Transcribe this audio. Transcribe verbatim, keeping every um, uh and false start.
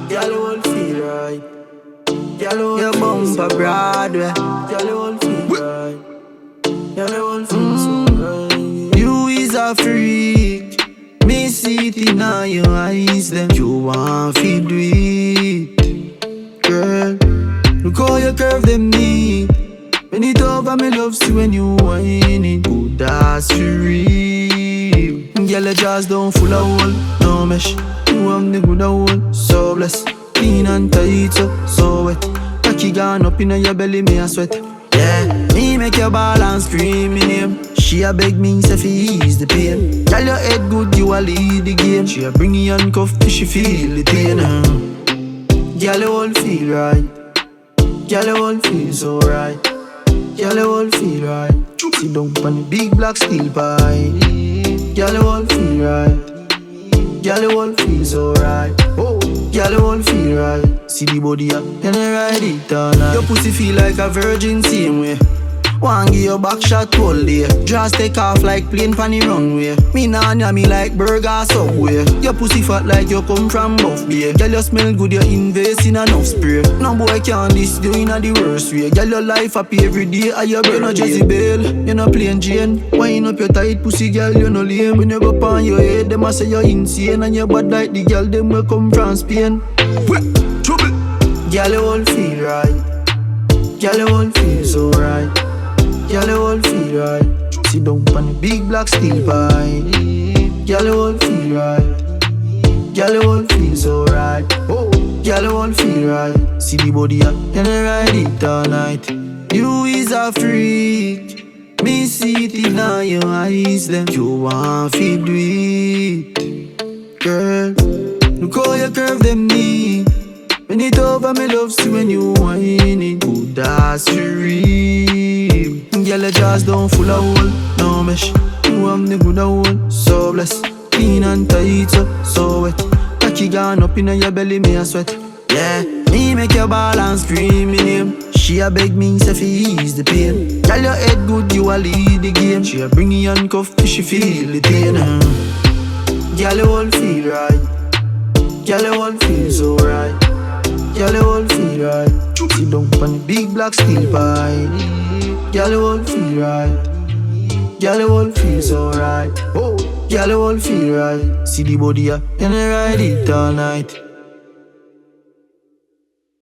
Girl, you won't feel right. Girl, you Your won't feel bumper so Broadway. Girl, you won't feel right. Girl, you won't feel so right. You is a freak. Me see it in all your eyes. Them you want fi do it, girl. Look how you curve them knee. When it over me love see when you whine it. Good ass for real. Girl, your jaws down full of hole. No mesh. You have the good hole. So blessed. Clean and tight, so, so wet. Cocky gone up in your belly, me a sweat. Yeah, me make your ball and scream me name. She a beg me, say fi ease the pain. Girl, your head good, you a lead the game. She a bring you handcuff, she feel the pain. uh. Girl, you won't feel right. Girl, you won't feel so right. Girl, you won't feel right. Sit down on the big black steel pie. Girl, you won't feel right. Girl, you won't feel so right. Oh, girl, you won't feel right. See the body up, and you ride it all night. Your pussy feel like a virgin, same way. One give your back shot all day. Draws take off like plane pan the runway. Me nah near me like burger Subway. Your pussy fat like you come from Buff Bay. Girl, you smell good, you invest in enough spray. No boy can this do in a the worst way. Girl, your life happy every day. Are you no Jezebel, you no plain Jane. Wind up your tight pussy, girl, you no lame. When you go on your head, them a say you're insane. And you bad like the girl, them will come from Spain. Trouble. Girl, you won't feel right. Girl, you won't feel so right. Girl, you won't feel right. Sit down on the big black steel pie. Girl, you won't feel right. Girl, you won't feel so right. Oh, girl, you won't feel right. See the body up, and you ride it all night. You is a freak. Me see it in all your eyes. Them you want fi do it, girl. Look how you curve them knee. When it over me love see when you whine it. Good ass for real. Girl, your jaws down full of hole. No mesh. You have the good hole. So blessed. Clean and tight, so, so wet. Cocky gone up in your belly, me a sweat. Yeah, me make your ball and scream me name. She a beg me, say fi ease the pain. Girl, your head good, you a lead the game. She a bring you handcuff, she feel the pain. uh. Girl, you won't feel right. Girl, you won't feel so right. Girl, you won't feel right. Sit down on the big black steel pie. Girl, you won't feel right. Girl, you won't feel so right. Oh, girl, you won't feel right. See the body up, and you ride it all night.